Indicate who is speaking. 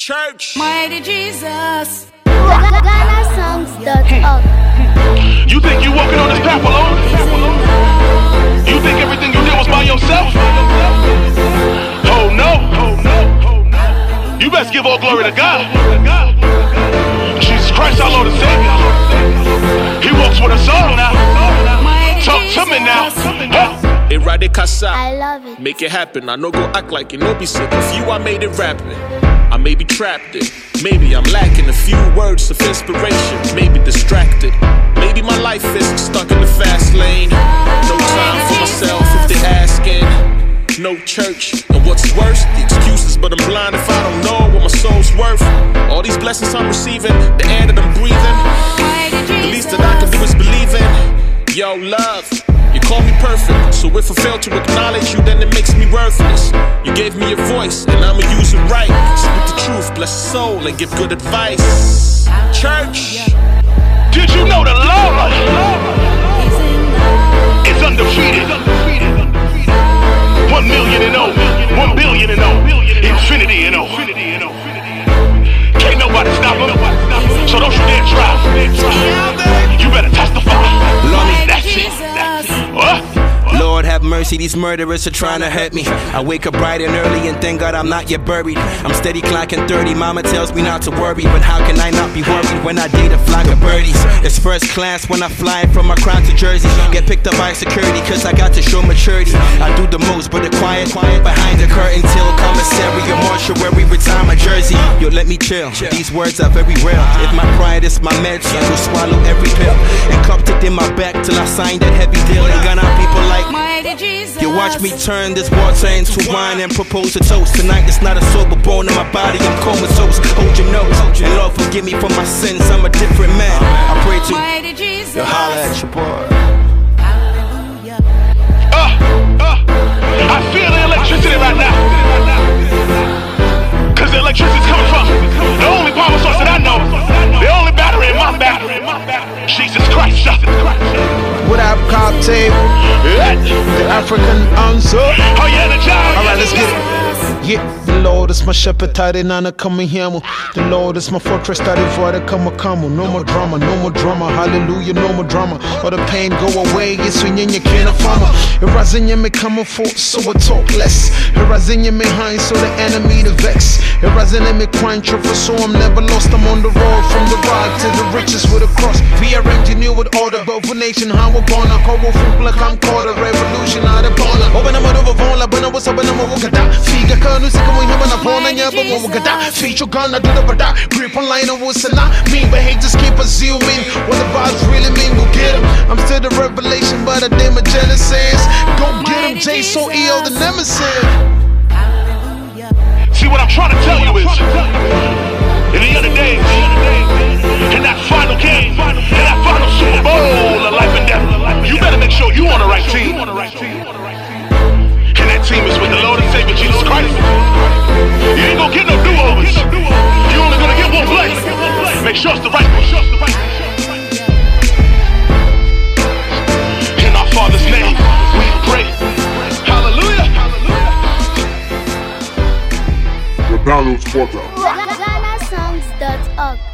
Speaker 1: Church.
Speaker 2: Mighty Jesus.
Speaker 3: GhanaSongs.org.
Speaker 4: You think you walking on this path alone? You think everything you did was by yourself? Oh no. You best give all glory to God. Jesus Christ, our Lord and Savior. He walks with us all now. Talk to me now.
Speaker 1: Eradicasa.
Speaker 3: I love it.
Speaker 1: Make it happen. I know go act like it, no be sick. A few I made it rapping. I may be trapped in. Maybe I'm lacking a few words of inspiration. Maybe distracted. Maybe my life is stuck in the fast lane. No time for myself if they're asking. No church. And what's worse, the excuses, but I'm blind if I don't know what my soul's worth. All these blessings I'm receiving, the air that I'm breathing. The least that I can do is believe in. Yo, love. You call me perfect, so if I fail to acknowledge you, then it makes me worthless. You gave me a voice, and I'ma use it right. Speak the truth, bless the soul, and give good advice. Church.
Speaker 4: Did you know the Lord is undefeated? 1 million and 0, 1 billion and 0, infinity and 0. Can't nobody stop him, so don't you dare try. You better testify. That's it. What?
Speaker 5: Lord have mercy, these murderers are trying to hurt me. I wake up bright and early and thank God I'm not yet buried. I'm steady clocking 30, mama tells me not to worry. But how can I not be worried when I date a flock of birdies? It's first class when I fly from Accra to Jersey. Get picked up by security cause I got to show maturity. I do the most but the quiet behind the curtain till commissary or mortuary retire my jersey. Yo, let me chill, these words are very real. If my pride is my meds, I will swallow every pill and cupped it in my back till I sign that heavy deal. And Ghana people like you watch me turn this water into wine and propose a toast. Tonight it's not a sober bone in my body, I'm comatose. Hold your nose, and Lord forgive me for my sins, I'm a different man. I pray to you, holla at your boy.
Speaker 4: I feel the electricity right now. Cause the electricity's coming from the only power source that I know. The only battery in my battery. Jesus Christ.
Speaker 6: What up, cocktail? The African answer.
Speaker 4: Oh yeah, the job.
Speaker 6: Alright, let's get it. Yeah, the Lord is my shepherd, tade nana kama hiamo. The Lord is my fortress, tade voida kama kamo. No more drama, hallelujah, no more drama. All the pain go away, it's when you can't farmer. Erazinye me come for, so I talk less. Erazinye me high, so the enemy to vex. Erazinye me quine truffle, so I'm never lost. I'm on the road from the rock to the riches with a cross. Rearranging you with order, but for nation, how we're born. I call food like I'm called a revolution out of born. Open up over phone, like when I was up in the Mokata. Figa Kanusika, when you're on a phone and you're Mokata. Feature gun, I do the Bada. Grip online, I was not me, but haters keep assuming what the vibes really mean. Go get him. I'm still the revelation, but I did my Genesis. Go get him, J so EO, the nemesis.
Speaker 4: See what I'm trying to tell you is, in the other days, in that final game, in that final Super Bowl of life and death, you better make sure you on the right team. And that team is with the Lord and Savior Jesus Christ. You ain't gonna get no do-overs. You only gonna get one play. Make sure it's the right one. In our Father's name, we pray. Hallelujah.
Speaker 7: The download spotter.
Speaker 3: GhanaSongs.org.